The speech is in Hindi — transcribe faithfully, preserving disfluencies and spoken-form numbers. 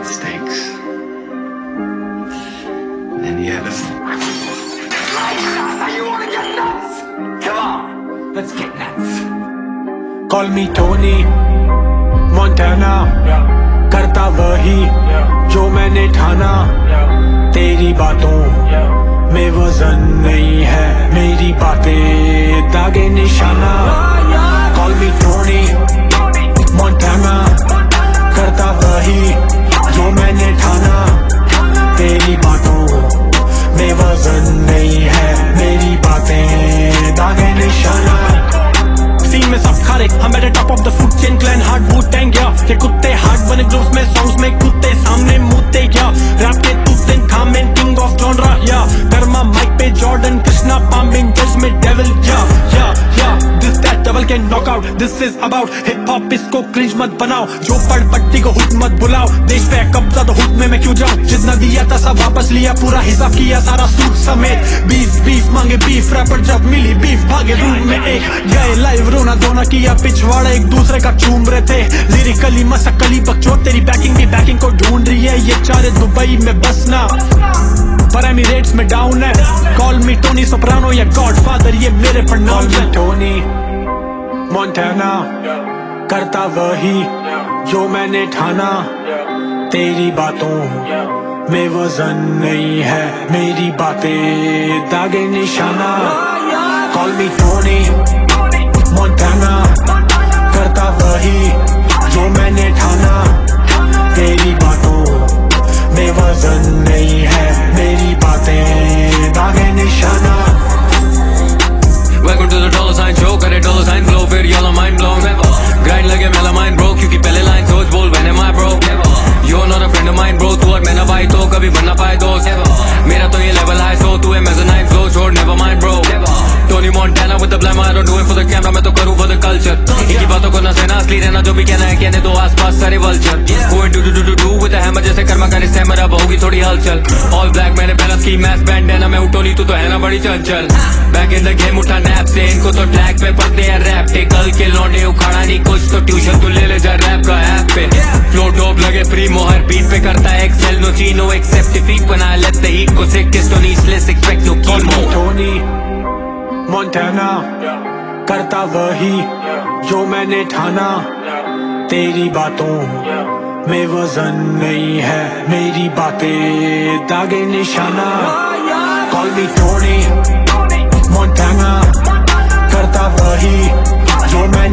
stakes. Then you have a... You wanna get nuts? Come on, let's get nuts. Call me Tony Montana, करता वही जो मैंने ठाना। तेरी बातों में वजन नहीं है, मेरी बातें दागे निशाना। Call me Tony Montana, करता वही जो मैंने ठाना। तेरी बातों में वजन नहीं है, मेरी बातें दागे निशाना। सीन में सब खारे, हम at top of the food chain, clan hard Wu Tang या ये कुत्ते हार्ड बने ग्रुप्स में, सॉन्ग्स में कुत्ते सामने मुद्दे या रैप के तूते खामें, किंग ऑफ जॉनरा या कर्मा माइक पे जॉर्डन कृष्णा पामिंग जज में डेविल या या या this that double can knock out, this is about hip hop. इसको क्रिंज मत बनाओ, जो पढ़ पट्टी को हुट मत बुलाओ। देश पे कब्जा तो हुट में मैं क्यों जाऊं, जितना दिया था सब वापस लिया, पूरा हिसाब किया सारा सूट समेत। बीफ बीफ मांगे बीफ, रैपर जब मिली बीफ भागे रूम में एक गए लाइव, रोना धोना किया पिछवाड़ा, एक दूसरे का चूम रहे थे लिरिकली मसकली बकचोद। तेरी बैकिंग भी बैकिंग को ढूंढ रही है, ये चारे दुबई में बसना पर एमिरेट्स में डाउन है। कॉल मी टोनी सोप्रानो या गॉडफादर, ये मेरे प्रोनाउंस हैं। टोनी मोंटाना, करता वही जो मैंने ठाना। तेरी बातों में वजन नहीं है, मेरी बातें दागे निशाना। कॉल मी टोनी मोंटाना, करता वही जो मैंने ठाना। तेरी बातों में वजन नहीं है, मेरी बातें दागे निशाना। Welcome to the dollar sign show, करे dollar sign flow, फिर yellow mind blown. Grind लगे मेरा mind bro, क्योंकि पहले line सोच बोल when am I bro? You're not a friend of mine bro, तू और मैं ना भाई तो कभी बनना पाए दोस्त। मेरा तो ये level high so तू है mezzanine flow, छोड़ never mind bro. Tony Montana with the glamour, I don't do it for the camera, मैं तो करूँ for the culture. इनकी बातों को ना सहना, असली रहना, जो भी कहना है कहने दो आसपास सारे vulture. Going to do do do do with the hammer, जैसे कर्मा करे सहमर, अब होगी थोड़ी हलचल। All black मैंने पहला ski mask bandana, मैं हूँ टोनी तू तो है ना बड़ी चंचल। Back in the game उठा नैप से, इनको तो ट्रैक पे पढ़ते हैं रैप। टेकल के लौंडे उखाड़ा नहीं कुछ तो ट्यूशन तू ले ले जा रैप का ऐप पे। फ्लो डोप लगे प्री मोहर बीट पे करता है excel, no chino accept defeat, when I let the heat को sick kiss don't let's expect no chemo. Tony Montana, करता वही जो मैंने ठाना। तेरी बातों में वजन नहीं है, मेरी बातें दागे निशाना। कॉल मी टोनी मोंटाना, करता वही जो मैंने